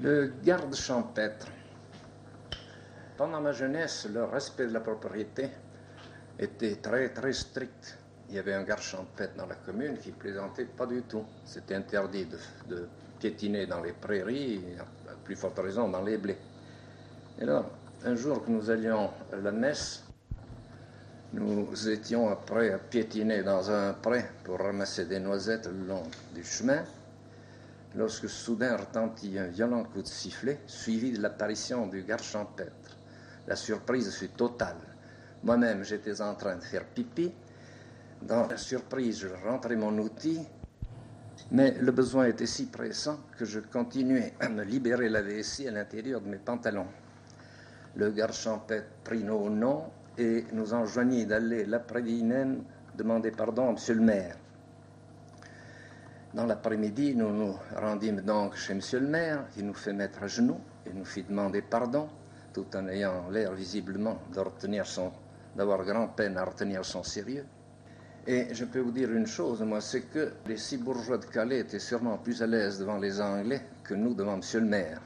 Le garde champêtre. Pendant ma jeunesse, le respect de la propriété était très très strict. Il y avait un garde champêtre dans la commune qui plaisantait pas du tout. C'était interdit de piétiner dans les prairies, et à plus forte raison dans les blés. Et là, un jour que nous allions à la messe, nous étions après à piétiner dans un pré pour ramasser des noisettes le long du chemin, lorsque soudain retentit un violent coup de sifflet, suivi de l'apparition du garde champêtre. La surprise fut totale. Moi-même, j'étais en train de faire pipi. Dans la surprise, je rentrais mon outil, mais le besoin était si pressant que je continuais à me libérer la vessie à l'intérieur de mes pantalons. Le garde champêtre prit nos noms et nous enjoignit d'aller l'après-midi même demander pardon à monsieur le maire. Dans l'après-midi, nous nous rendîmes donc chez monsieur le maire, qui nous fit mettre à genoux et nous fit demander pardon, tout en ayant l'air visiblement d'avoir grand-peine à retenir son sérieux. Et je peux vous dire une chose, moi, c'est que les 6 bourgeois de Calais étaient sûrement plus à l'aise devant les Anglais que nous devant monsieur le maire.